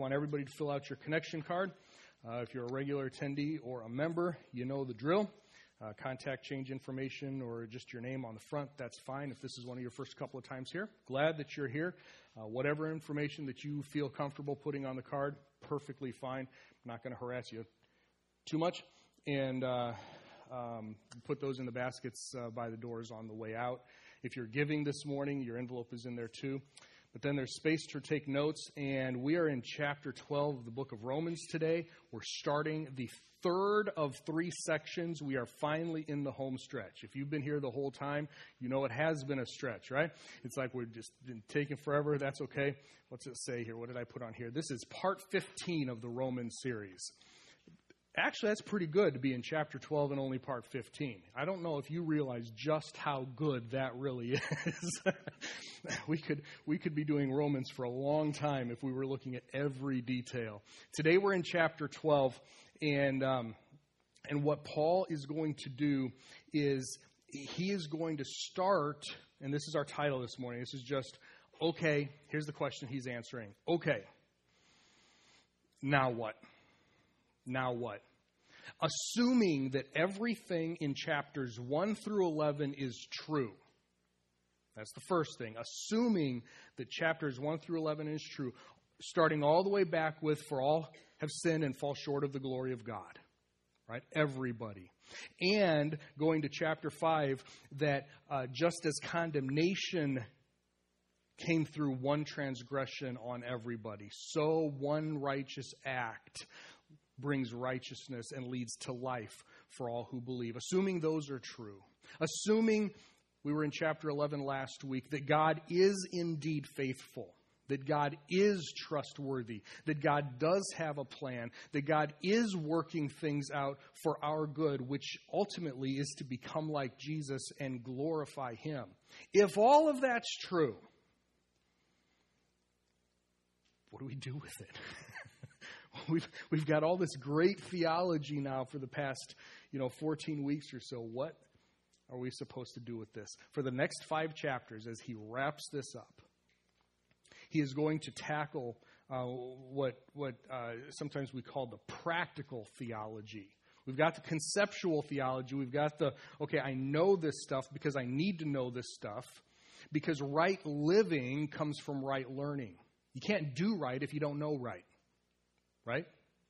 want everybody to fill out your connection card. If you're a regular attendee or a member, you know the drill. Contact change information or just your name on the front, that's fine. If this is one of your first couple of times here, glad that you're here. Whatever information that you feel comfortable putting on the card, perfectly fine. I'm not going to harass you too much. And put those in the baskets by the doors on the way out. If you're giving this morning, your envelope is in there too. But then there's space to take notes, and we are in chapter 12 of the book of Romans today. We're starting the third of 3 sections. We are finally in the home stretch. If you've been here the whole time, you know it has been a stretch, right? It's like we've just been taking forever. That's okay. What's it say here? What did I put on here? This is part 15 of the Romans series. Actually, that's pretty good to be in chapter 12 and only part 15. I don't know if you realize just how good that really is. We could be doing Romans for a long time if we were looking at every detail. Today we're in chapter 12, and what Paul is going to do is he is going to start, and this is our title this morning. This is just, okay, here's the question he's answering. Okay, now what? Now what? Assuming that everything in chapters 1 through 11 is true. That's the first thing. Assuming that chapters 1 through 11 is true. Starting all the way back with, for all have sinned and fall short of the glory of God. Right? Everybody. And going to chapter 5, that just as condemnation came through one transgression on everybody, so one righteous act brings righteousness and leads to life for all who believe. Assuming those are true. Assuming, we were in chapter 11 last week, that God is indeed faithful. That God is trustworthy. That God does have a plan. That God is working things out for our good, which ultimately is to become like Jesus and glorify Him. If all of that's true, what do we do with it? We've got all this great theology now for the past, 14 weeks or so. What are we supposed to do with this? For the next 5 chapters, as he wraps this up, he is going to tackle what sometimes we call the practical theology. We've got the conceptual theology. We've got I know this stuff because I need to know this stuff, because right living comes from right learning. You can't do right if you don't know right. Right?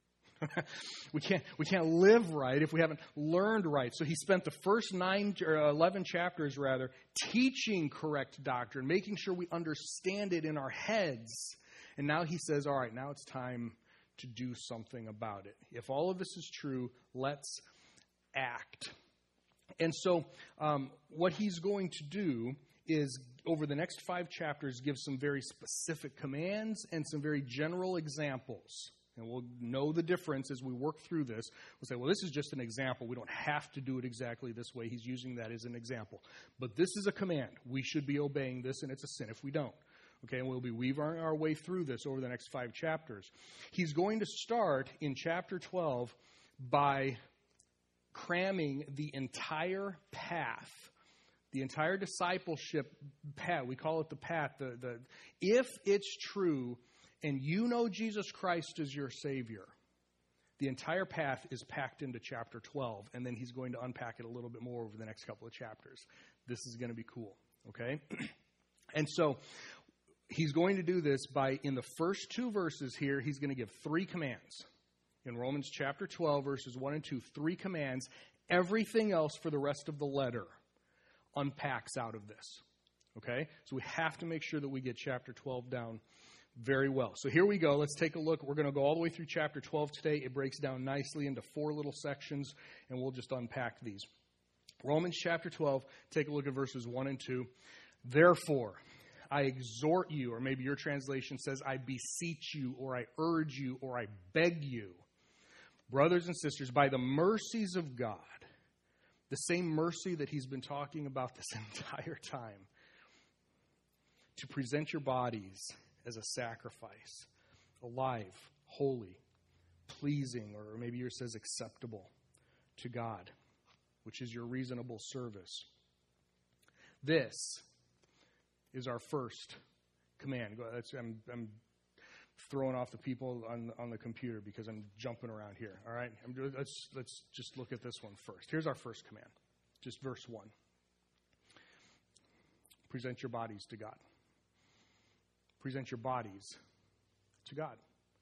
we can't live right if we haven't learned right. So he spent the first 11 chapters teaching correct doctrine, making sure we understand it in our heads. And now he says, all right, now it's time to do something about it. If all of this is true, let's act. And so what he's going to do is, over the next 5 chapters, give some very specific commands and some very general examples. And we'll know the difference as we work through this. We'll say, well, this is just an example. We don't have to do it exactly this way. He's using that as an example. But this is a command. We should be obeying this, and it's a sin if we don't. Okay, and we'll be weaving our way through this over the next 5 chapters. He's going to start in chapter 12 by cramming the entire path, the entire discipleship path. We call it the path. If it's true, and you know Jesus Christ as your Savior, the entire path is packed into chapter 12, and then he's going to unpack it a little bit more over the next couple of chapters. This is going to be cool, okay? And so he's going to do this by, in the first 2 verses here, he's going to give 3 commands. In Romans chapter 12, verses 1 and 2, 3 commands. Everything else for the rest of the letter unpacks out of this, okay? So we have to make sure that we get chapter 12 down very well. So here we go. Let's take a look. We're going to go all the way through chapter 12 today. It breaks down nicely into 4 little sections, and we'll just unpack these. Romans chapter 12, take a look at verses 1 and 2. Therefore, I exhort you, or maybe your translation says, I beseech you, or I urge you, or I beg you, brothers and sisters, by the mercies of God, the same mercy that he's been talking about this entire time, to present your bodies as a sacrifice, alive, holy, pleasing, or maybe yours says acceptable to God, which is your reasonable service. This is our first command. I'm throwing off the people on the computer because I'm jumping around here. All right? Let's just look at this one first. Here's our first command. Just verse 1. Present your bodies to God. Present your bodies to God.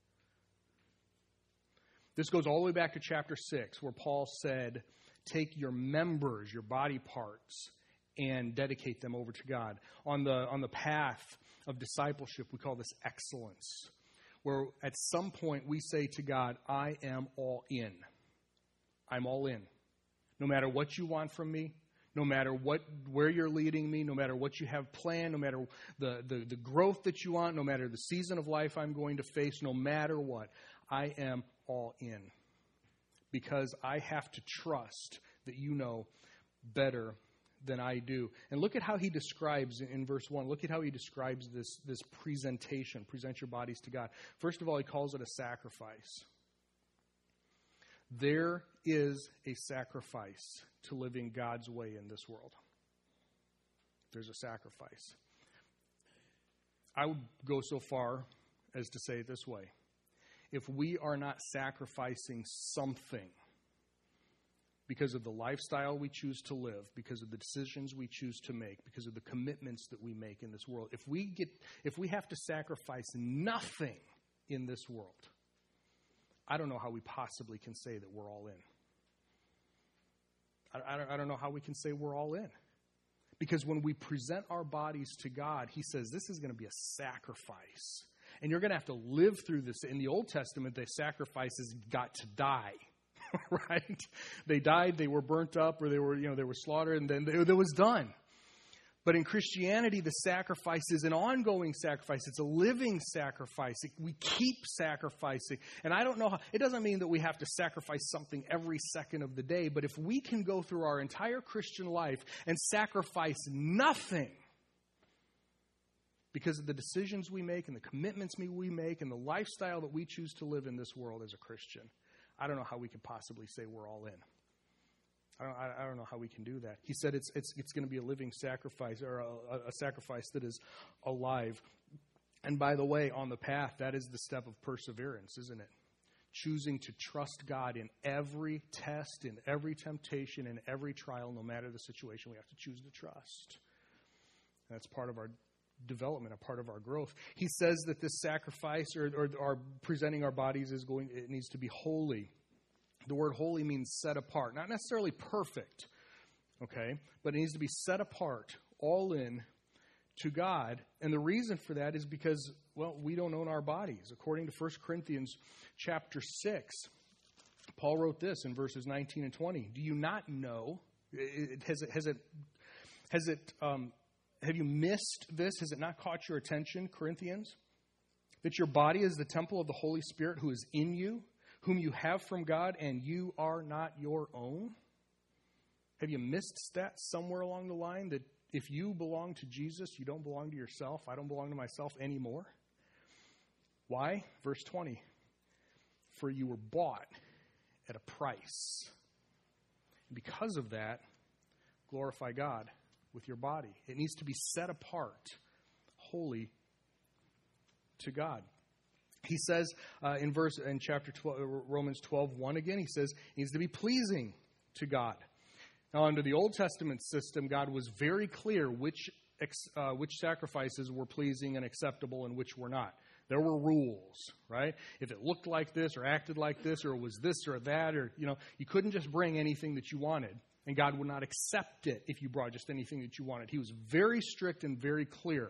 This goes all the way back to chapter 6, where Paul said, take your members, your body parts, and dedicate them over to God. On the path of discipleship, we call this excellence, where at some point we say to God, I am all in. I'm all in. No matter what you want from me, no matter where you're leading me, no matter what you have planned, no matter the growth that you want, no matter the season of life I'm going to face, no matter what, I am all in. Because I have to trust that you know better than I do. And look at how he describes in verse 1. Look at how he describes this presentation. Present your bodies to God. First of all, he calls it a sacrifice. There is a sacrifice to living God's way in this world. There's a sacrifice. I would go so far as to say it this way. If we are not sacrificing something because of the lifestyle we choose to live, because of the decisions we choose to make, because of the commitments that we make in this world, if we have to sacrifice nothing in this world, I don't know how we possibly can say that we're all in. I don't know how we can say we're all in. Because when we present our bodies to God, he says this is going to be a sacrifice. And you're going to have to live through this. In the Old Testament, the sacrifices got to die, right? They died, they were burnt up, or they were slaughtered, and then it was done. But in Christianity, the sacrifice is an ongoing sacrifice. It's a living sacrifice. We keep sacrificing. And I don't know how, it doesn't mean that we have to sacrifice something every second of the day, but if we can go through our entire Christian life and sacrifice nothing because of the decisions we make and the commitments we make and the lifestyle that we choose to live in this world as a Christian, I don't know how we could possibly say we're all in. I don't know how we can do that. He said it's going to be a living sacrifice, or a sacrifice that is alive. And by the way, on the path, that is the step of perseverance, isn't it? Choosing to trust God in every test, in every temptation, in every trial, no matter the situation, we have to choose to trust. That's part of our development, a part of our growth. He says that this sacrifice or our presenting our bodies it needs to be holy. The word holy means set apart, not necessarily perfect, okay? But it needs to be set apart, all in to God. And the reason for that is because, well, we don't own our bodies. According to 1 Corinthians chapter 6, Paul wrote this in verses 19 and 20. Do you not know? Have you missed this? Has it not caught your attention, Corinthians? That your body is the temple of the Holy Spirit who is in you, whom you have from God, and you are not your own? Have you missed that somewhere along the line, that if you belong to Jesus, you don't belong to yourself? I don't belong to myself anymore. Why? Verse 20. For you were bought at a price. And because of that, glorify God with your body. It needs to be set apart, holy to God. He says in chapter 12, Romans 12:1 again, he says it needs to be pleasing to God. Now, under the Old Testament system, God was very clear which sacrifices were pleasing and acceptable and which were not. There were rules, right? If it looked like this or acted like this or was this or that, or you couldn't just bring anything that you wanted, and God would not accept it if you brought just anything that you wanted. He was very strict and very clear.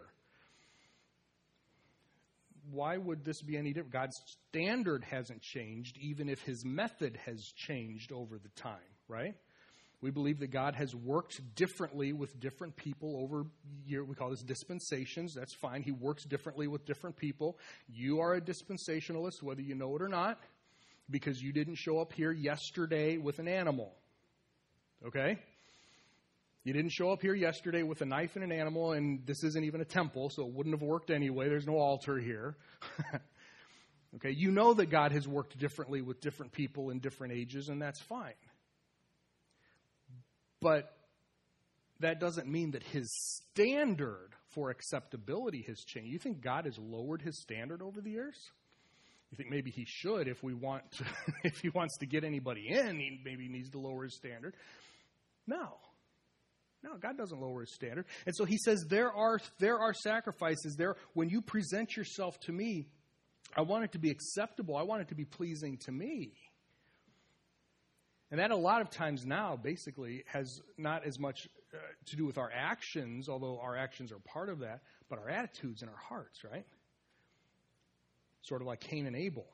Why would this be any different? God's standard hasn't changed, even if his method has changed over the time, right? We believe that God has worked differently with different people over years. We call this dispensations. That's fine. He works differently with different people. You are a dispensationalist, whether you know it or not, because you didn't show up here yesterday with an animal, okay? You didn't show up here yesterday with a knife and an animal, and this isn't even a temple, so it wouldn't have worked anyway. There's no altar here. Okay, you know that God has worked differently with different people in different ages, and that's fine. But that doesn't mean that his standard for acceptability has changed. You think God has lowered his standard over the years? You think maybe he should if he wants to get anybody in, maybe he needs to lower his standard. No, God doesn't lower his standard. And so he says there are sacrifices there. When you present yourself to me, I want it to be acceptable. I want it to be pleasing to me. And that a lot of times now basically has not as much to do with our actions, although our actions are part of that, but our attitudes and our hearts, right? Sort of like Cain and Abel.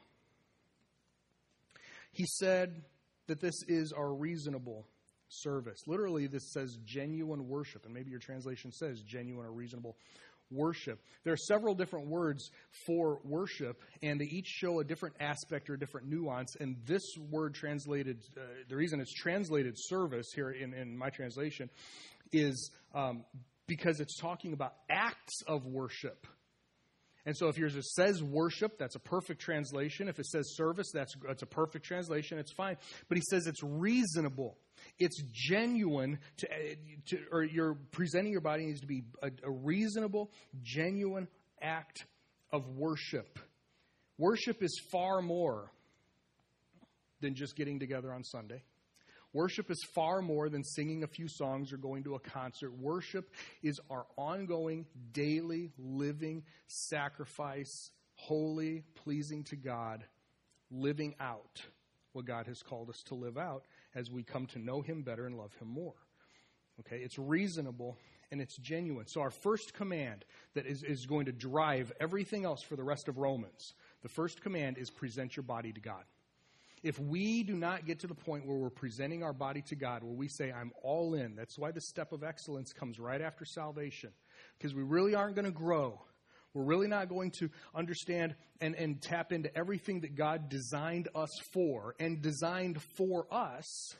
He said that this is our reasonable service. Literally, this says genuine worship, and maybe your translation says genuine or reasonable worship. There are several different words for worship, and they each show a different aspect or a different nuance. And this word translated, the reason it's translated service here in my translation is because it's talking about acts of worship. And so if yours says worship, that's a perfect translation. If it says service, that's a perfect translation. It's fine. But he says it's reasonable. It's genuine, or you're presenting your body needs to be a reasonable, genuine act of worship. Worship is far more than just getting together on Sunday. Worship is far more than singing a few songs or going to a concert. Worship is our ongoing, daily, living sacrifice, holy, pleasing to God, living out what God has called us to live out as we come to know him better and love him more. Okay, it's reasonable and it's genuine. So our first command that is going to drive everything else for the rest of Romans, the first command is present your body to God. If we do not get to the point where we're presenting our body to God, where we say, I'm all in, that's why the step of excellence comes right after salvation, because we really aren't going to grow. We're really not going to understand and tap into everything that God designed us for and designed for us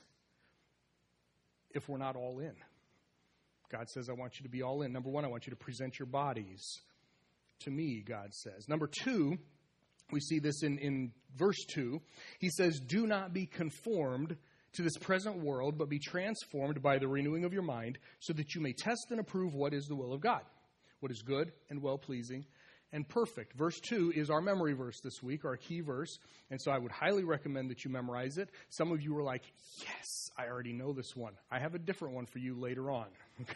if we're not all in. God says, I want you to be all in. Number one, I want you to present your bodies to me, God says. Number two, we see this in verse 2. He says, do not be conformed to this present world, but be transformed by the renewing of your mind, so that you may test and approve what is the will of God, what is good and well-pleasing and perfect. Verse 2 is our memory verse this week, our key verse, and so I would highly recommend that you memorize it. Some of you were like, yes, I already know this one. I have a different one for you later on.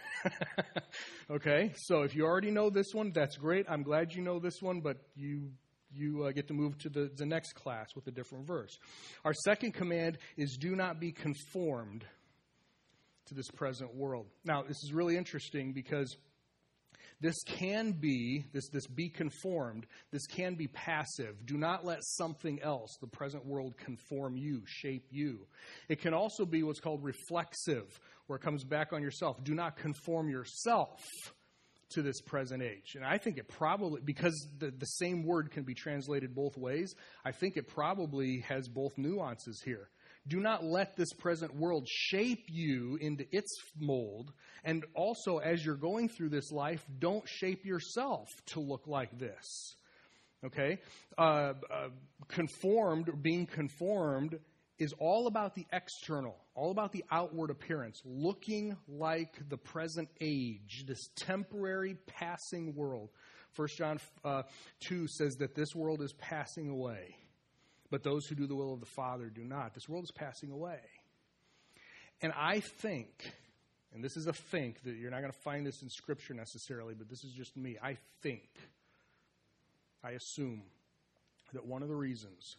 Okay, so if you already know this one, that's great. I'm glad you know this one, but you get to move to the next class with a different verse. Our second command is do not be conformed to this present world. Now, this is really interesting because this can be, this be conformed, this can be passive. Do not let something else, the present world, conform you, shape you. It can also be what's called reflexive, where it comes back on yourself. Do not conform yourself to this present age. And I think it probably, because the same word can be translated both ways, I think it probably has both nuances here. Do not let this present world shape you into its mold. And also, as you're going through this life, don't shape yourself to look like this. Okay? Being conformed is all about the external, all about the outward appearance, looking like the present age, this temporary passing world. 1 John 2 says that this world is passing away, but those who do the will of the Father do not. This world is passing away. And I think, and this is a think, that you're not going to find this in Scripture necessarily, but this is just me. I assume that one of the reasons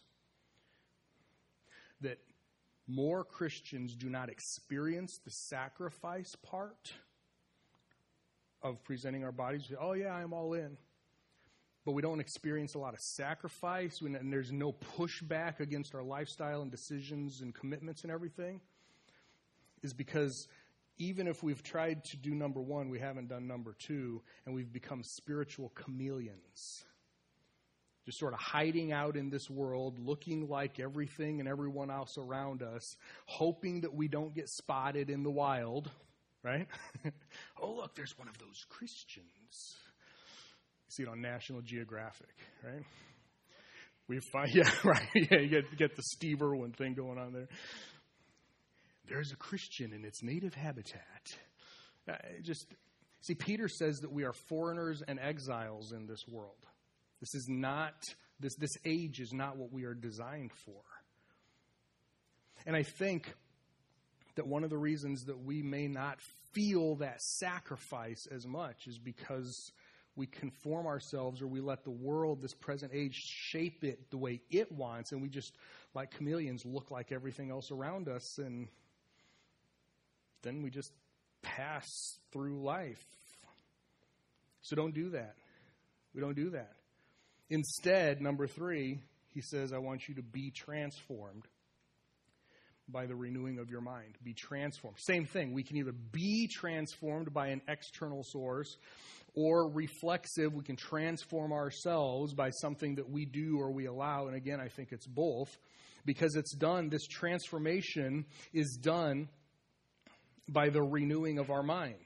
that more Christians do not experience the sacrifice part of presenting our bodies. Oh, yeah, I'm all in. But we don't experience a lot of sacrifice, and there's no pushback against our lifestyle and decisions and commitments and everything, is because even if we've tried to do number one, we haven't done number two, and we've become spiritual chameleons. Just sort of hiding out in this world, looking like everything and everyone else around us, hoping that we don't get spotted in the wild, right? Oh, look, there's one of those Christians. You see it on National Geographic, right? We find, yeah, right, yeah, you get the Steve Irwin thing going on there. There's a Christian in its native habitat. See, Peter says that we are foreigners and exiles in this world. This is not, this age is not what we are designed for. And I think that one of the reasons that we may not feel that sacrifice as much is because we conform ourselves, or we let the world, this present age, shape it the way it wants, and we just, like chameleons, look like everything else around us, and then we just pass through life. So don't do that. We don't do that. Instead, number 3, he says, I want you to be transformed by the renewing of your mind. Be transformed. Same thing. We can either be transformed by an external source, or reflexive. We can transform ourselves by something that we do or we allow. And again, I think it's both, because it's done. This transformation is done by the renewing of our mind.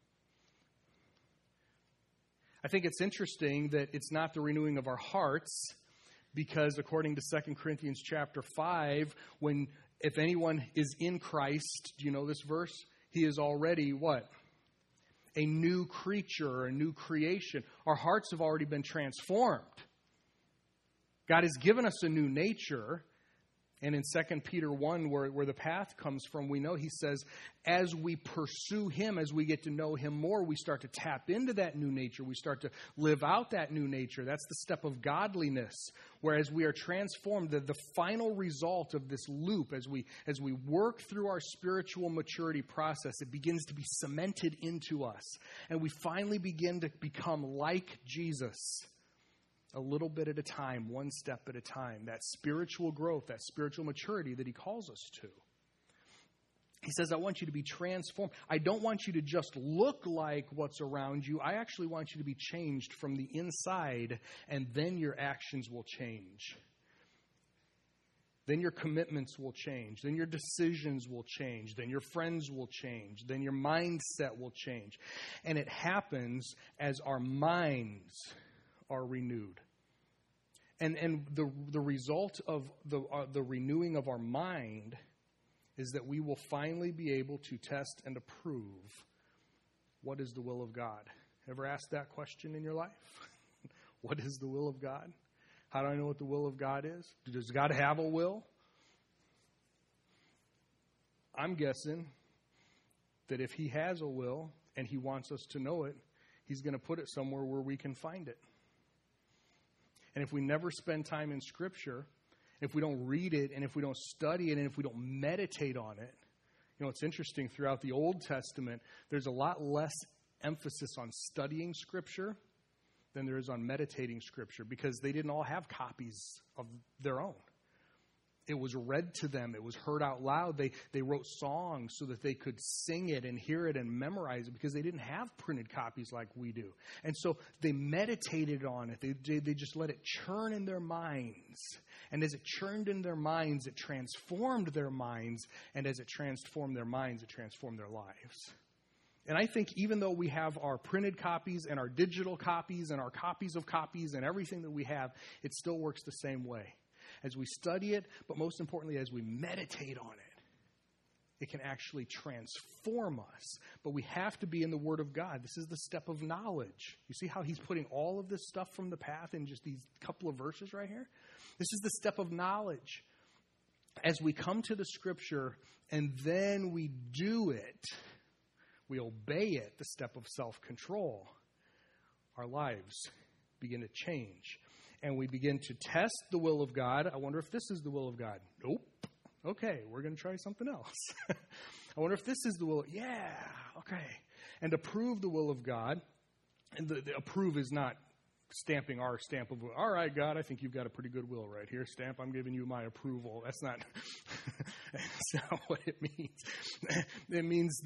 I think it's interesting that it's not the renewing of our hearts, because according to 2 Corinthians chapter 5, if anyone is in Christ, do you know this verse? He is already what? A new creature, a new creation. Our hearts have already been transformed. God has given us a new nature. And in 2 Peter 1, where the path comes from, we know he says, as we pursue him, as we get to know him more, we start to tap into that new nature. We start to live out that new nature. That's the step of godliness. Whereas we are transformed, the final result of this loop, as we work through our spiritual maturity process, it begins to be cemented into us. And we finally begin to become like Jesus. A little bit at a time, one step at a time. That spiritual growth, that spiritual maturity that he calls us to. He says, I want you to be transformed. I don't want you to just look like what's around you. I actually want you to be changed from the inside, and then your actions will change. Then your commitments will change. Then your decisions will change. Then your friends will change. Then your mindset will change. And it happens as our minds are renewed. And the result of the renewing of our mind is that we will finally be able to test and approve what is the will of God. Ever asked that question in your life? What is the will of God? How do I know what the will of God is? Does God have a will? I'm guessing that if he has a will and he wants us to know it, he's going to put it somewhere where we can find it. And if we never spend time in Scripture, if we don't read it, and if we don't study it, and if we don't meditate on it, it's interesting, throughout the Old Testament, there's a lot less emphasis on studying Scripture than there is on meditating Scripture, because they didn't all have copies of their own. It was read to them. It was heard out loud. They wrote songs so that they could sing it and hear it and memorize it, because they didn't have printed copies like we do. And so they meditated on it. They just let it churn in their minds. And as it churned in their minds, it transformed their minds. And as it transformed their minds, it transformed their lives. And I think even though we have our printed copies and our digital copies and our copies of copies and everything that we have, it still works the same way. As we study it, but most importantly, as we meditate on it, it can actually transform us. But we have to be in the Word of God. This is the step of knowledge. You see how he's putting all of this stuff from the path in just these couple of verses right here? This is the step of knowledge. As we come to the Scripture and then we do it, we obey it, the step of self-control, our lives begin to change. And we begin to test the will of God. I wonder if this is the will of God. Nope. Okay, we're going to try something else. I wonder if this is the will. Yeah, okay. And approve the will of God. And the approve is not stamping our stamp of, all right, God, I think you've got a pretty good will right here. Stamp, I'm giving you my approval. That's not what it means. It means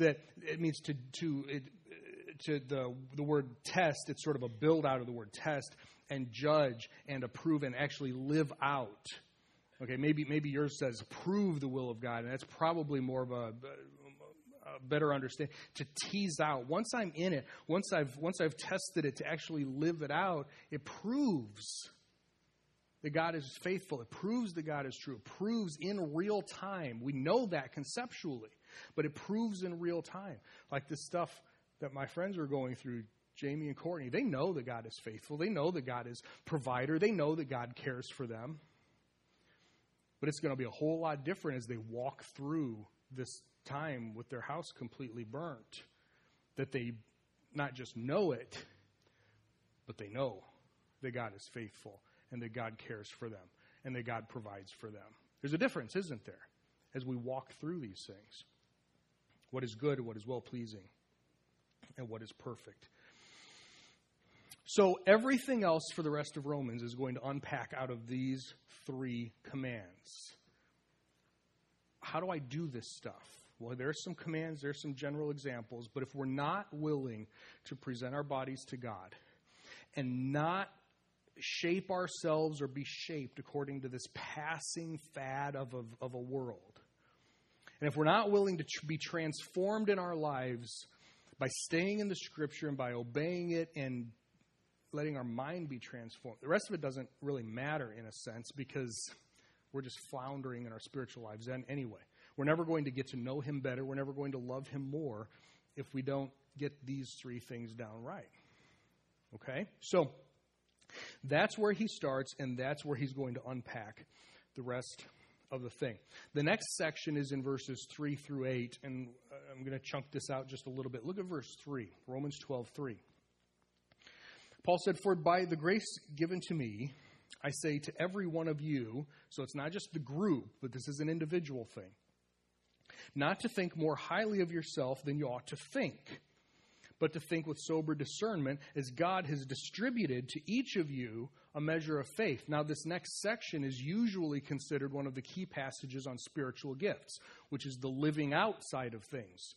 the word test, it's sort of a build out of the word test, and judge and approve and actually live out. Okay, maybe yours says prove the will of God, and that's probably more of a better understanding. To tease out. Once I'm in it, once I've tested it, to actually live it out, it proves that God is faithful. It proves that God is true. It proves in real time. We know that conceptually, but it proves in real time. Like this stuff that my friends are going through, Jamie and Courtney, they know that God is faithful. They know that God is provider. They know that God cares for them. But it's going to be a whole lot different as they walk through this time with their house completely burnt. That they not just know it, but they know that God is faithful and that God cares for them and that God provides for them. There's a difference, isn't there, as we walk through these things? What is good, what is well-pleasing, and what is perfect. So everything else for the rest of Romans is going to unpack out of these 3 commands. How do I do this stuff? Well, there's some commands, there's some general examples, but if we're not willing to present our bodies to God and not shape ourselves or be shaped according to this passing fad of a world, and if we're not willing to be transformed in our lives by staying in the Scripture and by obeying it and letting our mind be transformed, the rest of it doesn't really matter in a sense because we're just floundering in our spiritual lives anyway. We're never going to get to know Him better. We're never going to love Him more if we don't get these 3 things down right. Okay? So that's where he starts, and that's where he's going to unpack the rest of the thing. The next section is in verses 3 through 8, and I'm going to chunk this out just a little bit. Look at verse 3, Romans 12:3. Paul said, "For by the grace given to me, I say to every one of you," so it's not just the group, but this is an individual thing, "not to think more highly of yourself than you ought to think, but to think with sober discernment as God has distributed to each of you a measure of faith." Now, this next section is usually considered one of the key passages on spiritual gifts, which is the living out side of things.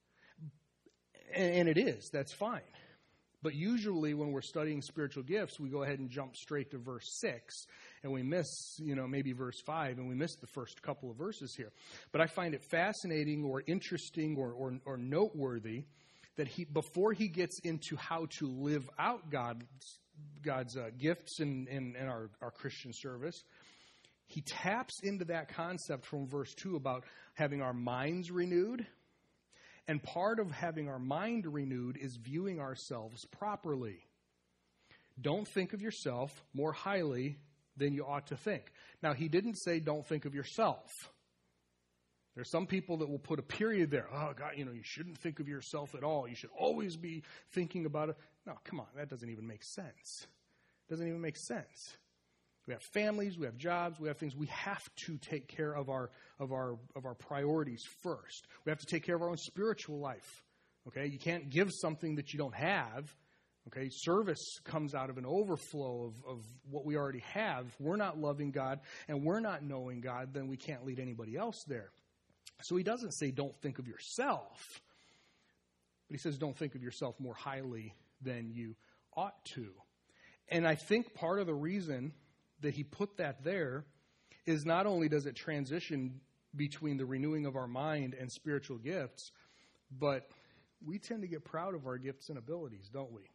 And it is. That's fine. But usually when we're studying spiritual gifts, we go ahead and jump straight to verse 6, and we miss, maybe verse 5, and we miss the first couple of verses here. But I find it fascinating or interesting or noteworthy that before he gets into how to live out God's gifts in our Christian service, he taps into that concept from verse 2 about having our minds renewed. And part of having our mind renewed is viewing ourselves properly. Don't think of yourself more highly than you ought to think. Now, he didn't say don't think of yourself. There's some people that will put a period there. Oh, God, you shouldn't think of yourself at all. You should always be thinking about it. No, come on. That doesn't even make sense. It doesn't even make sense. We have families, we have jobs, we have things. We have to take care of our priorities first. We have to take care of our own spiritual life. Okay? You can't give something that you don't have. Okay? Service comes out of an overflow of what we already have. If we're not loving God and we're not knowing God, then we can't lead anybody else there. So he doesn't say don't think of yourself, but he says don't think of yourself more highly than you ought to. And I think part of the reason that he put that there is not only does it transition between the renewing of our mind and spiritual gifts, but we tend to get proud of our gifts and abilities, don't we?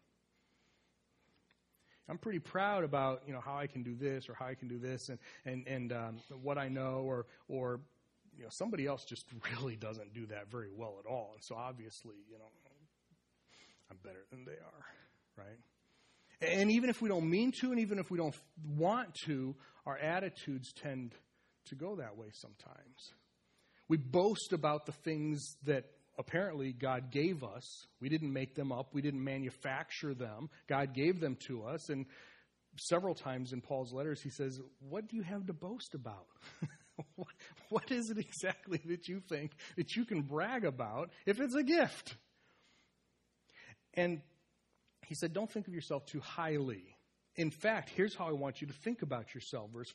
I'm pretty proud about, how I can do this or how I can do this and what I know or somebody else just really doesn't do that very well at all. And so obviously, I'm better than they are, right? And even if we don't mean to, and even if we don't want to, our attitudes tend to go that way sometimes. We boast about the things that apparently God gave us. We didn't make them up. We didn't manufacture them. God gave them to us. And several times in Paul's letters, he says, what do you have to boast about? What is it exactly that you think that you can brag about if it's a gift? And he said, don't think of yourself too highly. In fact, here's how I want you to think about yourself. Verses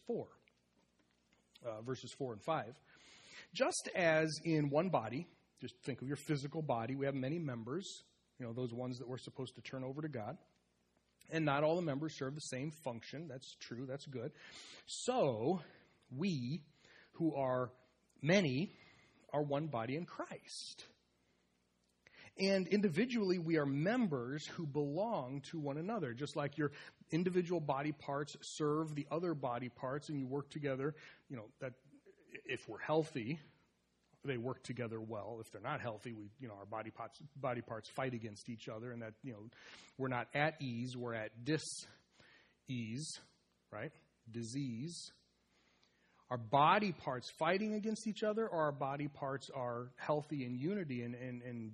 4 and 5. Just as in one body, just think of your physical body, we have many members, those ones that we're supposed to turn over to God. And not all the members serve the same function. That's true. That's good. So we, who are many, are one body in Christ. And individually, we are members who belong to one another. Just like your individual body parts serve the other body parts and you work together, that if we're healthy, they work together well. If they're not healthy, our body parts fight against each other, and that, we're not at ease, we're at dis-ease, right? Disease. Our body parts fighting against each other, or our body parts are healthy in unity and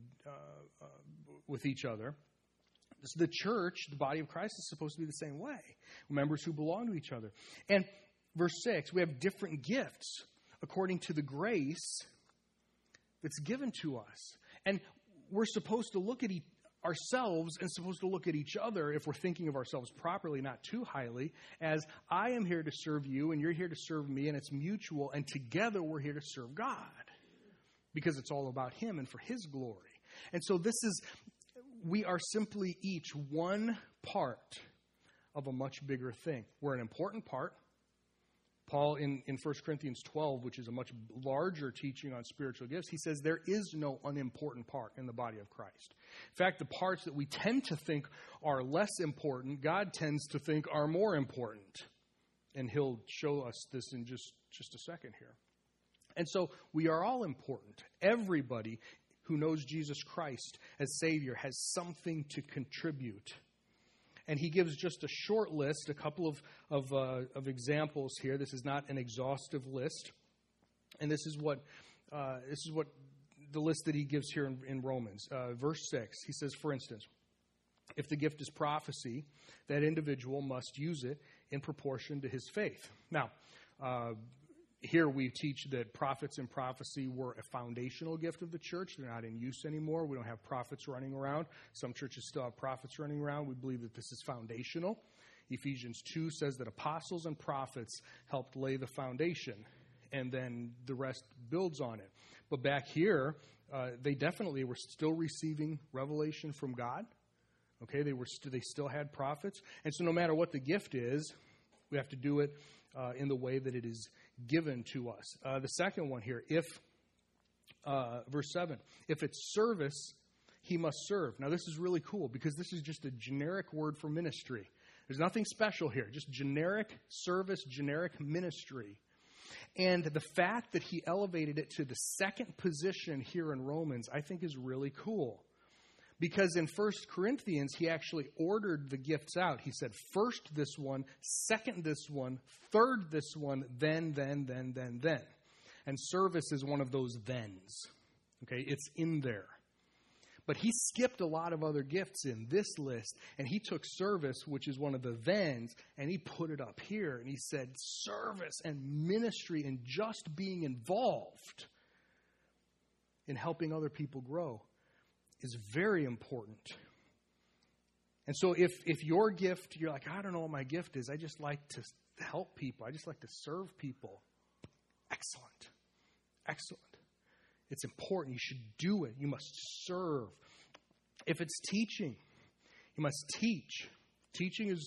with each other? So the church, the body of Christ, is supposed to be the same way. Members who belong to each other. And verse 6, we have different gifts according to the grace that's given to us. And we're supposed to look at ourselves and supposed to look at each other, if we're thinking of ourselves properly, not too highly, as I am here to serve you and you're here to serve me, and it's mutual, and together we're here to serve God because it's all about Him and for His glory. And so we are simply each one part of a much bigger thing. We're an important part. Paul, in 1 Corinthians 12, which is a much larger teaching on spiritual gifts, he says there is no unimportant part in the body of Christ. In fact, the parts that we tend to think are less important, God tends to think are more important. And he'll show us this in just a second here. And so we are all important. Everybody who knows Jesus Christ as Savior has something to contribute. And he gives just a short list, a couple of examples here. This is not an exhaustive list, and this is what the list that he gives here in Romans. Verse 6, he says, for instance, if the gift is prophecy, that individual must use it in proportion to his faith. Now, here we teach that prophets and prophecy were a foundational gift of the church. They're not in use anymore. We don't have prophets running around. Some churches still have prophets running around. We believe that this is foundational. Ephesians 2 says that apostles and prophets helped lay the foundation, and then the rest builds on it. But back here, they definitely were still receiving revelation from God. Okay, they still had prophets. And so no matter what the gift is, we have to do it in the way that it is given to us. The second one here, verse 7, if it's service, he must serve. Now this is really cool because this is just a generic word for ministry. There's nothing special here, just generic service, generic ministry. And the fact that he elevated it to the second position here in Romans, I think is really cool. Because in 1 Corinthians, he actually ordered the gifts out. He said, first this one, second this one, third this one, then. And service is one of those thens. Okay, it's in there. But he skipped a lot of other gifts in this list, and he took service, which is one of the thens, and he put it up here. And he said service and ministry and just being involved in helping other people grow is very important. And so if your gift, you're like, I don't know what my gift is. I just like to help people. I just like to serve people. Excellent. Excellent. It's important. You should do it. You must serve. If it's teaching, you must teach. Teaching is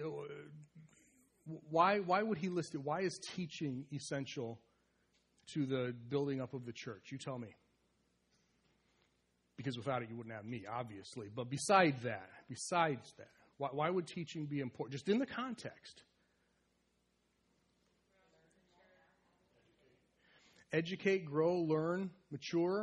why would he list it? Why is teaching essential to the building up of the church? You tell me. Because without it, you wouldn't have me, obviously. But besides that, why would teaching be important? Just in the context. Educate, grow, learn, mature.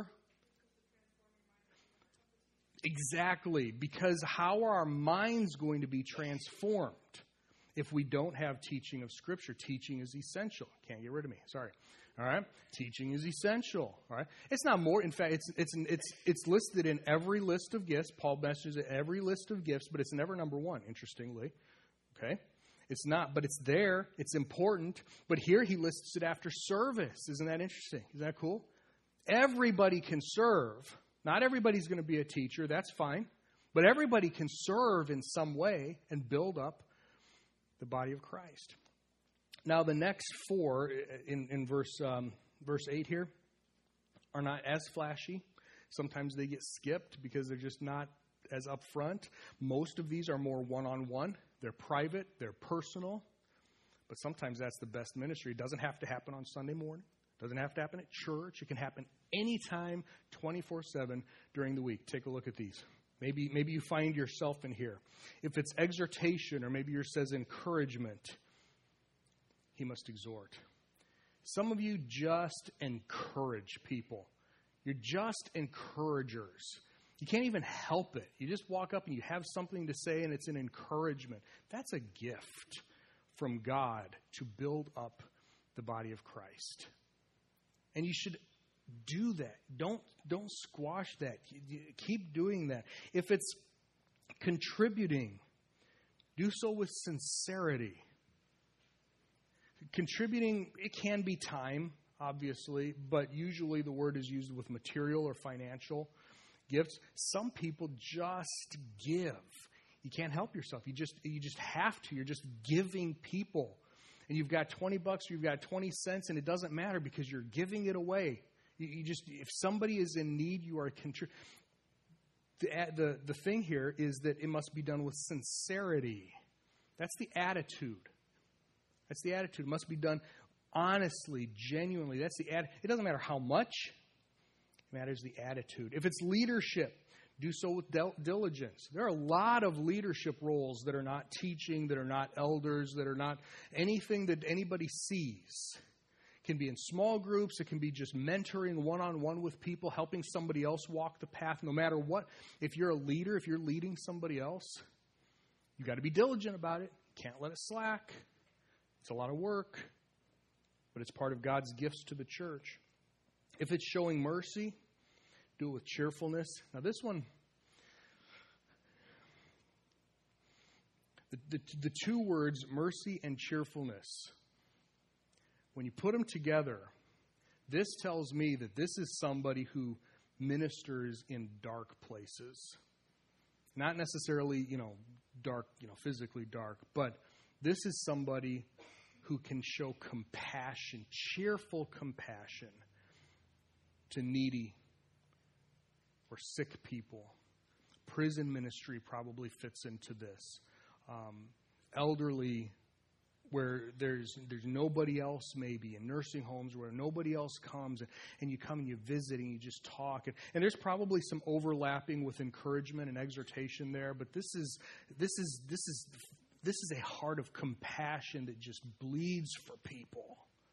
Exactly. Because how are our minds going to be transformed if we don't have teaching of Scripture? Teaching is essential. Can't get rid of me. Sorry. All right, teaching is essential. All right, it's not more. In fact, it's listed in every list of gifts. Paul mentions it every list of gifts, but it's never number one. Interestingly, okay, it's not, but it's there. It's important. But here he lists it after service. Isn't that interesting? Isn't that cool? Everybody can serve. Not everybody's going to be a teacher. That's fine, but everybody can serve in some way and build up the body of Christ. Now, the next four in verse 8 here are not as flashy. Sometimes they get skipped because they're just not as upfront. Most of these are more one-on-one. They're private. They're personal. But sometimes that's the best ministry. It doesn't have to happen on Sunday morning. It doesn't have to happen at church. It can happen anytime, 24/7 during the week. Take a look at these. Maybe you find yourself in here. If it's exhortation or maybe yours says encouragement, he must exhort. Some of you just encourage people. You're just encouragers. You can't even help it. You just walk up and you have something to say, and it's an encouragement. That's a gift from God to build up the body of Christ. And you should do that. Don't squash that. Keep doing that. If it's contributing, do so with sincerity. Contributing, it can be time, obviously, but usually the word is used with material or financial gifts. Some people just give. You can't help yourself. You just have to. You're just giving people. And you've got $20 or you've got 20 cents, and it doesn't matter because you're giving it away. If somebody is in need, you are contributing. The thing here is that it must be done with sincerity. That's the attitude. That's the attitude. It must be done honestly, genuinely. That's the attitude. It doesn't matter how much. It matters the attitude. If it's leadership, do so with diligence. There are a lot of leadership roles that are not teaching, that are not elders, that are not anything that anybody sees. It can be in small groups. It can be just mentoring one-on-one with people, helping somebody else walk the path. No matter what, if you're a leader, if you're leading somebody else, you've got to be diligent about it. Can't let it slack. It's a lot of work, but it's part of God's gifts to the church. If it's showing mercy, do it with cheerfulness. Now this one, the two words, mercy and cheerfulness, when you put them together, this tells me that this is somebody who ministers in dark places. Not necessarily, dark, physically dark, but this is somebody who can show compassion, cheerful compassion to needy or sick people. Prison ministry probably fits into this. Elderly, where there's nobody else maybe, in nursing homes where nobody else comes, and you come and you visit and you just talk. And there's probably some overlapping with encouragement and exhortation there, but this is a heart of compassion that just bleeds for people.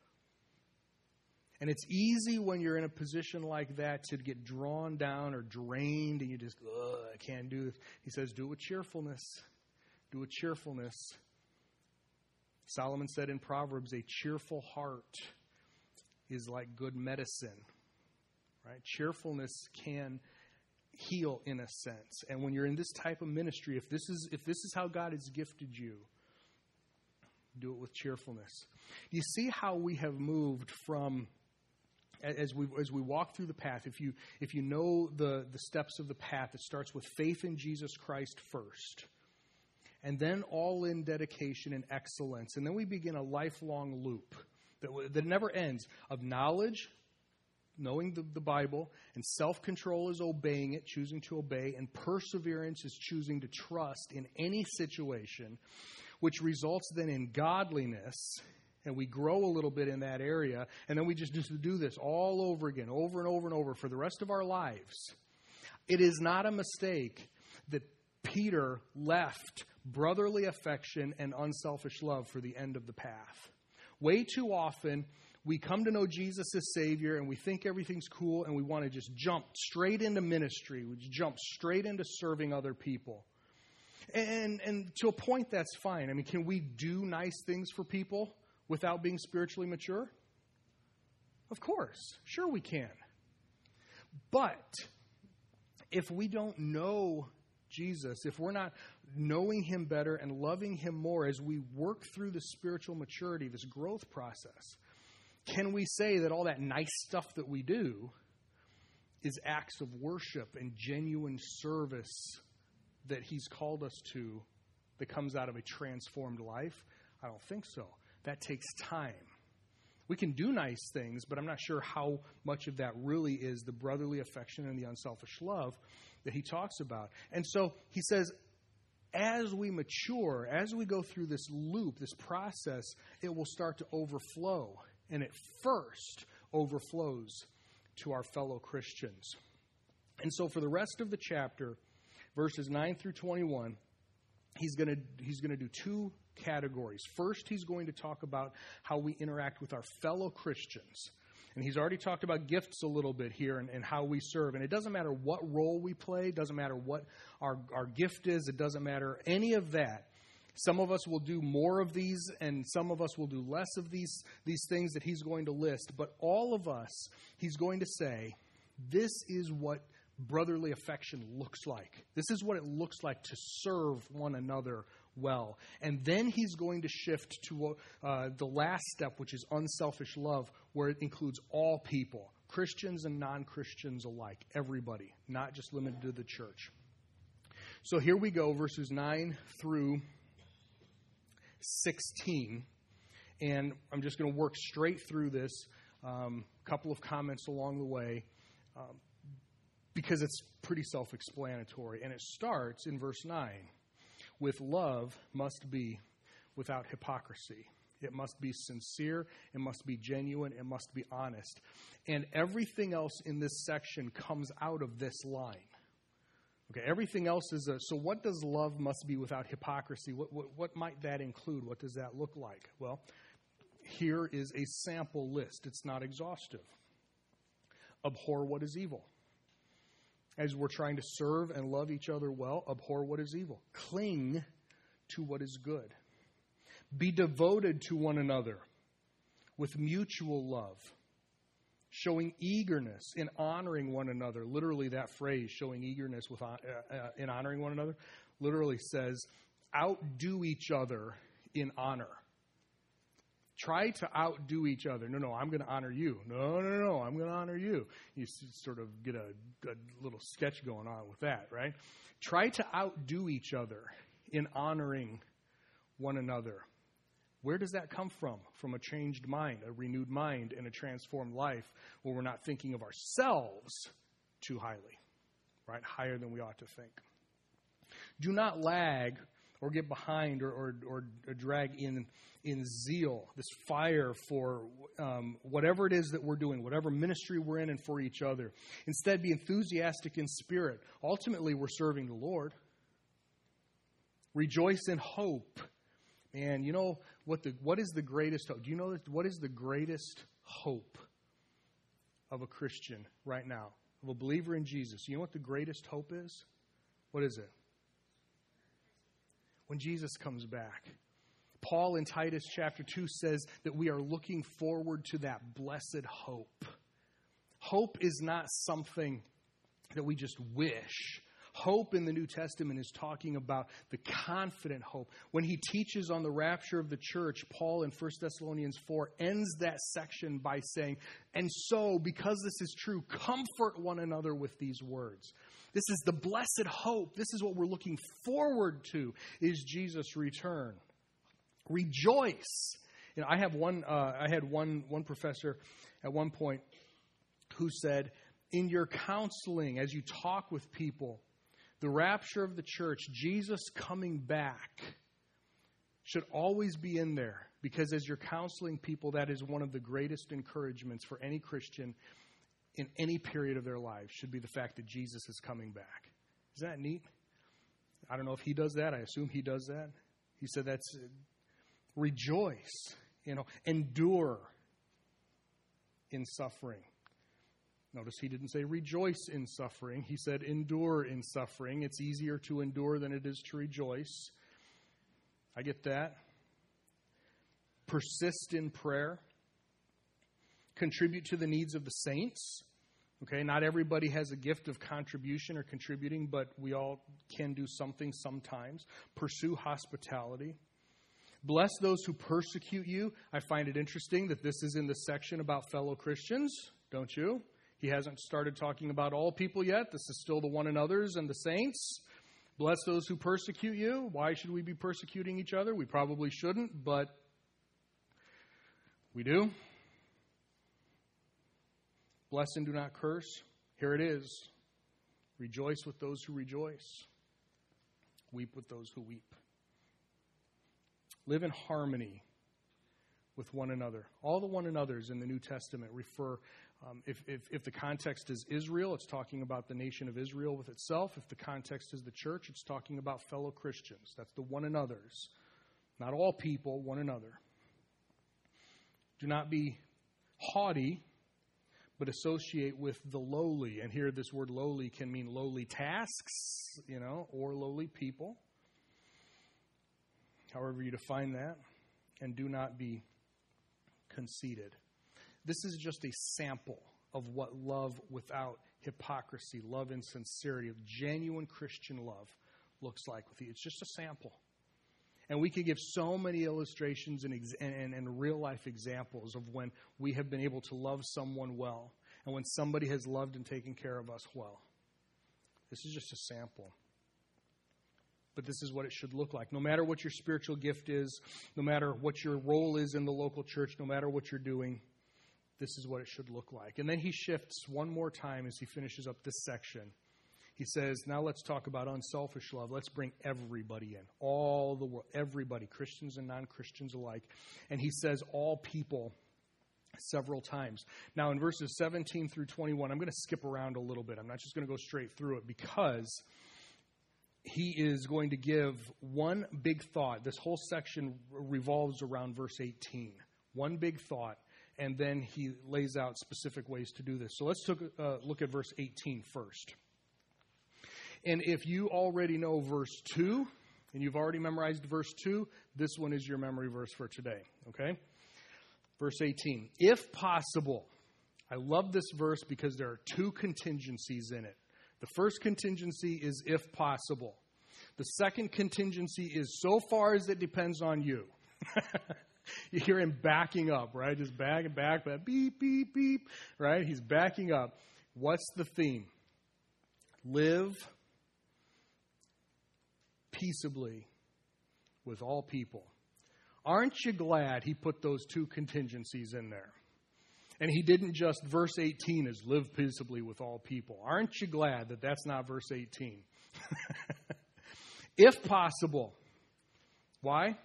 And it's easy when you're in a position like that to get drawn down or drained, and you just, I can't do it. He says, do it with cheerfulness. Do it with cheerfulness. Solomon said in Proverbs, a cheerful heart is like good medicine. Right? Cheerfulness can heal in a sense. And when you're in this type of ministry, if this is how God has gifted you, do it with cheerfulness. You see how we have moved from, as we walk through the path, if you know the steps of the path, it starts with faith in Jesus Christ first, and then all in dedication and excellence, and then we begin a lifelong loop that never ends of knowledge, knowing the Bible, and self-control is obeying it, choosing to obey, and perseverance is choosing to trust in any situation, which results then in godliness, and we grow a little bit in that area, and then we just do this all over again, over and over and over for the rest of our lives. It is not a mistake that Peter left brotherly affection and unselfish love for the end of the path. Way too often, we come to know Jesus as Savior, and we think everything's cool, and we want to just jump straight into ministry. We just jump straight into serving other people. And to a point, that's fine. I mean, can we do nice things for people without being spiritually mature? Of course. Sure we can. But if we don't know Jesus, if we're not knowing Him better and loving Him more as we work through the spiritual maturity, this growth process, can we say that all that nice stuff that we do is acts of worship and genuine service that He's called us to that comes out of a transformed life? I don't think so. That takes time. We can do nice things, but I'm not sure how much of that really is the brotherly affection and the unselfish love that he talks about. And so he says, as we mature, as we go through this loop, this process, it will start to overflow. And it first overflows to our fellow Christians. And so for the rest of the chapter, verses 9 through 21, he's going to do two categories. First, he's going to talk about how we interact with our fellow Christians. And he's already talked about gifts a little bit here and how we serve. And it doesn't matter what role we play. It doesn't matter what our gift is. It doesn't matter any of that. Some of us will do more of these, and some of us will do less of these things that he's going to list. But all of us, he's going to say, this is what brotherly affection looks like. This is what it looks like to serve one another well. And then he's going to shift to the last step, which is unselfish love, where it includes all people, Christians and non-Christians alike, everybody, not just limited to the church. So here we go, verses 9 through 16, and I'm just going to work straight through this, couple of comments along the way, because it's pretty self-explanatory. And it starts in verse 9 with love must be without hypocrisy. It must be sincere. It must be genuine. It must be honest. And everything else in this section comes out of this line. Okay, everything else is so what does love must be without hypocrisy? What might that include? What does that look like? Well, here is a sample list. It's not exhaustive. Abhor what is evil. As we're trying to serve and love each other well, abhor what is evil. Cling to what is good. Be devoted to one another with mutual love, showing eagerness in honoring one another. Literally, that phrase, showing eagerness in honoring one another, literally says, outdo each other in honor. Try to outdo each other. No, I'm going to honor you. No, I'm going to honor you. You sort of get a little sketch going on with that, right? Try to outdo each other in honoring one another. Where does that come from? From a changed mind, a renewed mind, and a transformed life where we're not thinking of ourselves too highly, right? Higher than we ought to think. Do not lag or get behind or drag in zeal, this fire for whatever it is that we're doing, whatever ministry we're in and for each other. Instead, be enthusiastic in spirit. Ultimately, we're serving the Lord. Rejoice in hope. And you know what is the greatest hope? Do you know what is the greatest hope of a Christian right now, of a believer in Jesus? You know what the greatest hope is? What is it? When Jesus comes back. Paul in Titus chapter 2 says that we are looking forward to that blessed hope. Hope is not something that we just wish. Hope in the New Testament is talking about the confident hope. When he teaches on the rapture of the church, Paul in 1 Thessalonians 4 ends that section by saying, and so, because this is true, comfort one another with these words. This is the blessed hope. This is what we're looking forward to, is Jesus' return. Rejoice. You know, I had one professor at one point who said, in your counseling, as you talk with people, the rapture of the church, Jesus coming back, should always be in there. Because as you're counseling people, that is one of the greatest encouragements for any Christian in any period of their lives, should be the fact that Jesus is coming back. Is that neat? I don't know if he does that. I assume he does that. He said that's rejoice, endure in suffering. Notice he didn't say rejoice in suffering. He said endure in suffering. It's easier to endure than it is to rejoice. I get that. Persist in prayer. Contribute to the needs of the saints. Okay, not everybody has a gift of contribution or contributing, but we all can do something sometimes. Pursue hospitality. Bless those who persecute you. I find it interesting that this is in the section about fellow Christians, don't you? He hasn't started talking about all people yet. This is still the one another's and the saints. Bless those who persecute you. Why should we be persecuting each other? We probably shouldn't, but we do. Bless and do not curse. Here it is. Rejoice with those who rejoice. Weep with those who weep. Live in harmony with one another. All the one another's in the New Testament refer, if the context is Israel, it's talking about the nation of Israel with itself. If the context is the church, it's talking about fellow Christians. That's the one another's. not all people, one another. Do not be haughty, but associate with the lowly. And here this word lowly can mean lowly tasks, or lowly people. However you define that. And do not be conceited. This is just a sample of what love without hypocrisy, love and sincerity, of genuine Christian love looks like with you. It's just a sample. And we could give so many illustrations and real-life examples of when we have been able to love someone well and when somebody has loved and taken care of us well. This is just a sample. But this is what it should look like. No matter what your spiritual gift is, no matter what your role is in the local church, no matter what you're doing, this is what it should look like. And then he shifts one more time as he finishes up this section. He says, now let's talk about unselfish love. Let's bring everybody in. All the world, everybody, Christians and non-Christians alike. And he says all people several times. Now in verses 17 through 21, I'm going to skip around a little bit. I'm not just going to go straight through it because he is going to give one big thought. This whole section revolves around verse 18. One big thought, and then he lays out specific ways to do this. So let's look at verse 18 first. And if you already know verse 2, and you've already memorized verse 2, this one is your memory verse for today. Okay? Verse 18. If possible. I love this verse because there are two contingencies in it. The first contingency is if possible. The second contingency is so far as it depends on you. You hear him backing up, right? Just back, but beep, beep, beep, right? He's backing up. What's the theme? Live peaceably with all people. Aren't you glad he put those two contingencies in there? And he didn't just, verse 18 is live peaceably with all people. Aren't you glad that that's not verse 18? If possible. Why?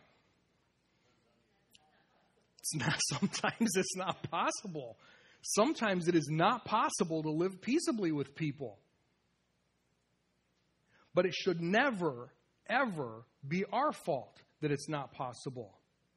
Sometimes it's not possible. Sometimes it is not possible to live peaceably with people. But it should never, ever be our fault that it's not possible.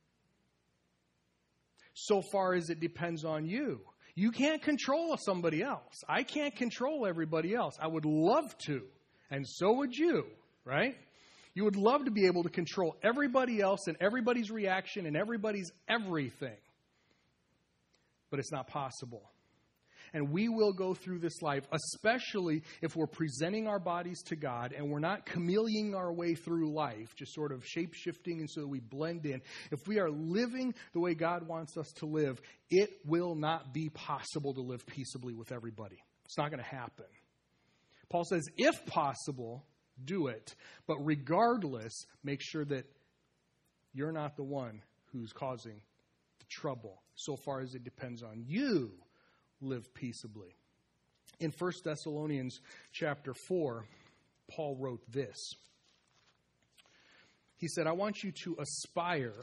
So far as it depends on you. You can't control somebody else. I can't control everybody else. I would love to. And so would you, right? You would love to be able to control everybody else and everybody's reaction and everybody's everything. But it's not possible. And we will go through this life, especially if we're presenting our bodies to God and we're not chameleoning our way through life, just sort of shape-shifting and so that we blend in. If we are living the way God wants us to live, it will not be possible to live peaceably with everybody. It's not going to happen. Paul says, if possible, do it. But regardless, make sure that you're not the one who's causing the trouble. So far as it depends on you, live peaceably. In 1 Thessalonians chapter 4, Paul wrote this. He said, I want you to aspire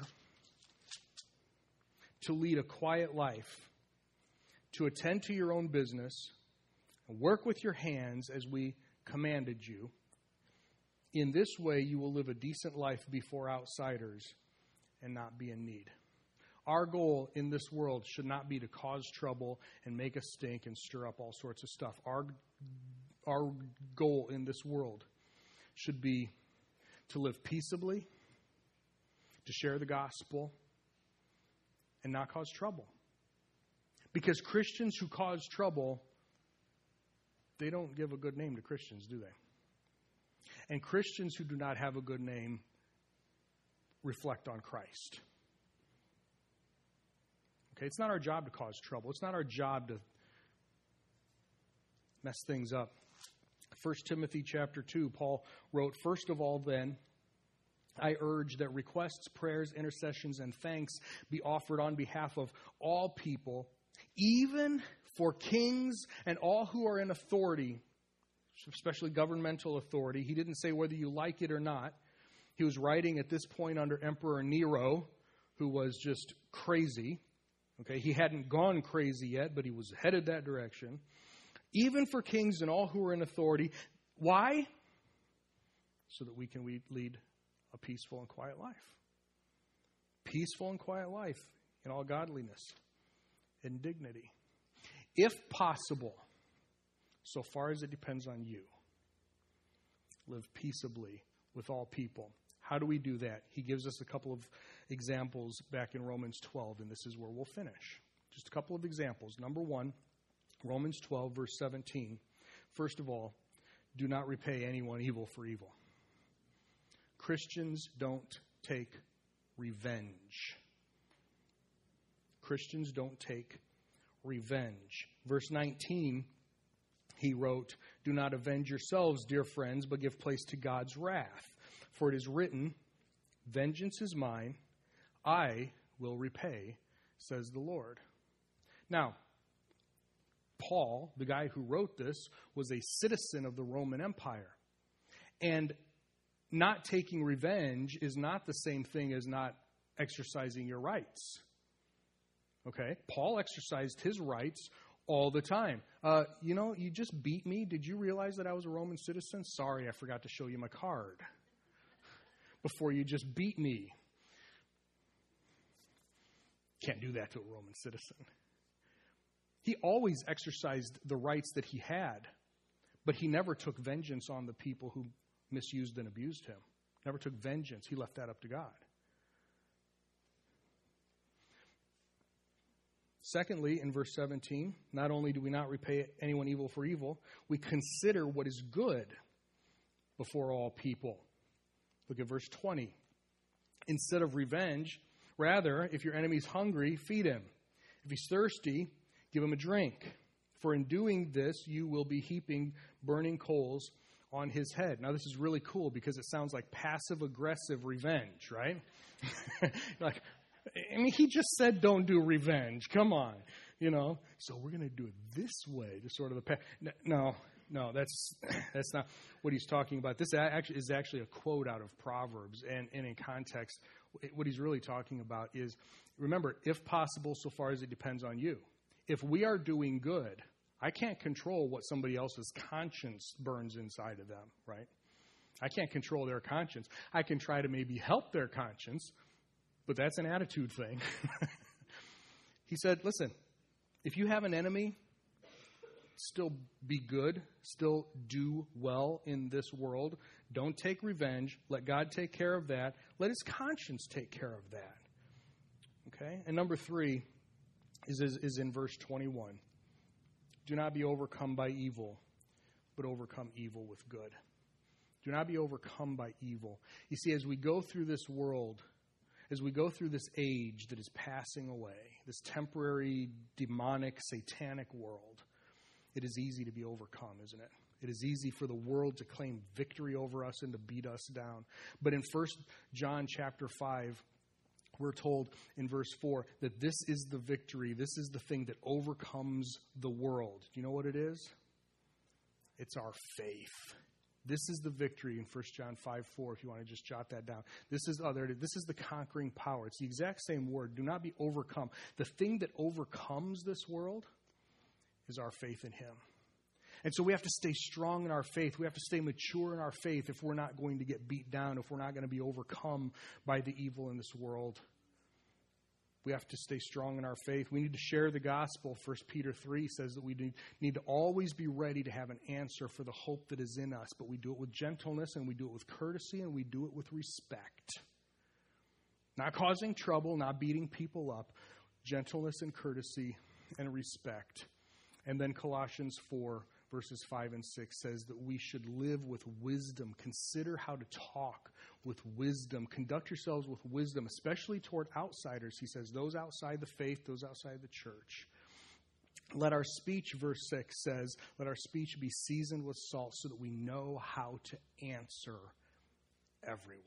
to lead a quiet life, to attend to your own business, and work with your hands as we commanded you. In this way, you will live a decent life before outsiders and not be in need. Our goal in this world should not be to cause trouble and make us stink and stir up all sorts of stuff. Our goal in this world should be to live peaceably, to share the gospel, and not cause trouble. Because Christians who cause trouble, they don't give a good name to Christians, do they? And Christians who do not have a good name reflect on Christ. Okay, it's not our job to cause trouble. It's not our job to mess things up. 1 Timothy chapter 2, Paul wrote, first of all then, I urge that requests, prayers, intercessions, and thanks be offered on behalf of all people, even for kings and all who are in authority, especially governmental authority. He didn't say whether you like it or not. He was writing at this point under Emperor Nero, who was just crazy. Okay, he hadn't gone crazy yet, but he was headed that direction. Even for kings and all who are in authority. Why? So that we can lead a peaceful and quiet life. peaceful and quiet life in all godliness and dignity. If possible, so far as it depends on you, live peaceably with all people. How do we do that? He gives us a couple of examples back in Romans 12, and this is where we'll finish. Just a couple of examples. Number one, Romans 12, verse 17. First of all, do not repay anyone evil for evil. Christians don't take revenge. Christians don't take revenge. Verse 19, he wrote, do not avenge yourselves, dear friends, but give place to God's wrath. For it is written, vengeance is mine, I will repay, says the Lord. Now, Paul, the guy who wrote this, was a citizen of the Roman Empire. And not taking revenge is not the same thing as not exercising your rights. Okay? Paul exercised his rights all the time. You just beat me. Did you realize that I was a Roman citizen? Sorry, I forgot to show you my card before you just beat me. Can't do that to a Roman citizen. He always exercised the rights that he had, but he never took vengeance on the people who misused and abused him. Never took vengeance. He left that up to God. Secondly, in verse 17, not only do we not repay anyone evil for evil, we consider what is good before all people. Look at verse 20. Instead of revenge, rather, if your enemy is hungry, feed him. If he's thirsty, give him a drink. For in doing this, you will be heaping burning coals on his head. Now, this is really cool because it sounds like passive-aggressive revenge, right? He just said don't do revenge. Come on, So we're going to do it this way, to sort of the No, that's not what he's talking about. This is actually a quote out of Proverbs, and in context, what he's really talking about is, remember, if possible, so far as it depends on you. If we are doing good, I can't control what somebody else's conscience burns inside of them, right? I can't control their conscience. I can try to maybe help their conscience, but that's an attitude thing. He said, listen, if you have an enemy, still be good, still do well in this world. Don't take revenge. Let God take care of that. Let his conscience take care of that. Okay? And number 3 is in verse 21. Do not be overcome by evil, but overcome evil with good. Do not be overcome by evil. You see, as we go through this world, as we go through this age that is passing away, this temporary, demonic, satanic world, it is easy to be overcome, isn't it? It is easy for the world to claim victory over us and to beat us down. But in 1 John chapter 5, we're told in verse 4 that this is the victory, this is the thing that overcomes the world. Do you know what it is? It's our faith. This is the victory in 1 John 5:4, if you want to just jot that down. This is the conquering power. It's the exact same word. Do not be overcome. The thing that overcomes this world is our faith in him. And so we have to stay strong in our faith. We have to stay mature in our faith if we're not going to get beat down, if we're not going to be overcome by the evil in this world. We have to stay strong in our faith. We need to share the gospel. 1 Peter 3 says that we need to always be ready to have an answer for the hope that is in us. But we do it with gentleness, and we do it with courtesy, and we do it with respect. Not causing trouble, not beating people up. Gentleness and courtesy and respect. And then Colossians 4, verses 5 and 6 says that we should live with wisdom. Consider how to talk with wisdom. Conduct yourselves with wisdom, especially toward outsiders. He says, those outside the faith, those outside the church. Let our speech, verse 6 says, let our speech be seasoned with salt so that we know how to answer everyone.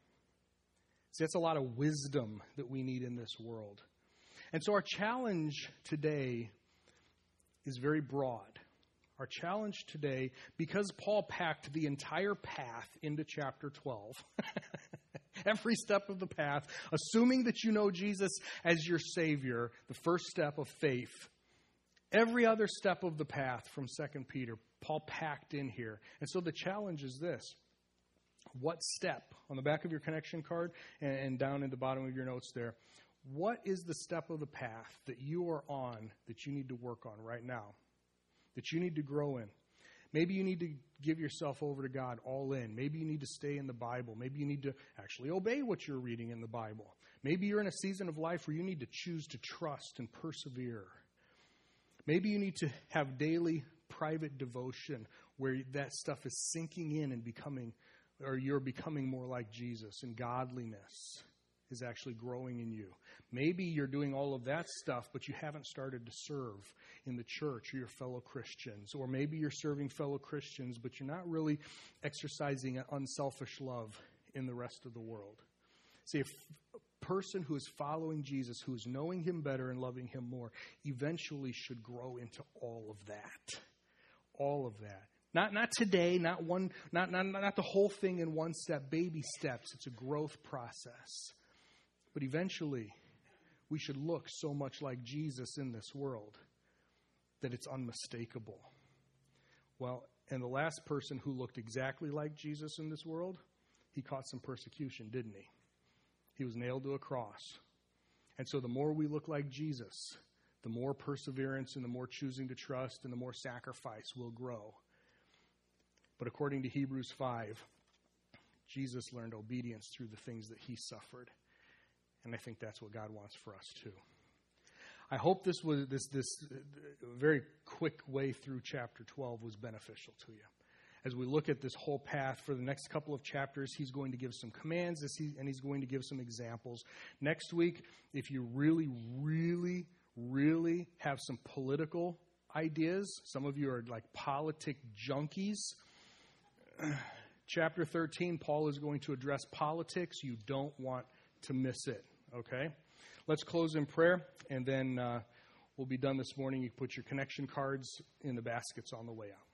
See, that's a lot of wisdom that we need in this world. And so our challenge today is very broad. Our challenge today, because Paul packed the entire path into chapter 12, every step of the path, assuming that you know Jesus as your Savior, the first step of faith, every other step of the path from 2 Peter, Paul packed in here. And so the challenge is this. What step, on the back of your connection card and down in the bottom of your notes there, what is the step of the path that you are on that you need to work on right now, that you need to grow in? Maybe you need to give yourself over to God all in. Maybe you need to stay in the Bible. Maybe you need to actually obey what you're reading in the Bible. Maybe you're in a season of life where you need to choose to trust and persevere. Maybe you need to have daily private devotion where that stuff is sinking in and becoming, or you're becoming more like Jesus, and godliness is actually growing in you. Maybe you're doing all of that stuff, but you haven't started to serve in the church or your fellow Christians. Or maybe you're serving fellow Christians, but you're not really exercising an unselfish love in the rest of the world. See, a person who is following Jesus, who is knowing him better and loving him more, eventually should grow into all of that. All of that. Not today, not the whole thing in one step, baby steps. It's a growth process. But eventually, we should look so much like Jesus in this world that it's unmistakable. Well, and the last person who looked exactly like Jesus in this world, he caught some persecution, didn't he? He was nailed to a cross. And so the more we look like Jesus, the more perseverance and the more choosing to trust and the more sacrifice will grow. But according to Hebrews 5, Jesus learned obedience through the things that he suffered. And I think that's what God wants for us too. I hope this very quick way through chapter 12 was beneficial to you. As we look at this whole path for the next couple of chapters, he's going to give some commands and he's going to give some examples. Next week, if you really, really, really have some political ideas, some of you are like politic junkies. Chapter 13, Paul is going to address politics. You don't want to miss it, okay? Let's close in prayer, and then we'll be done this morning. You can put your connection cards in the baskets on the way out.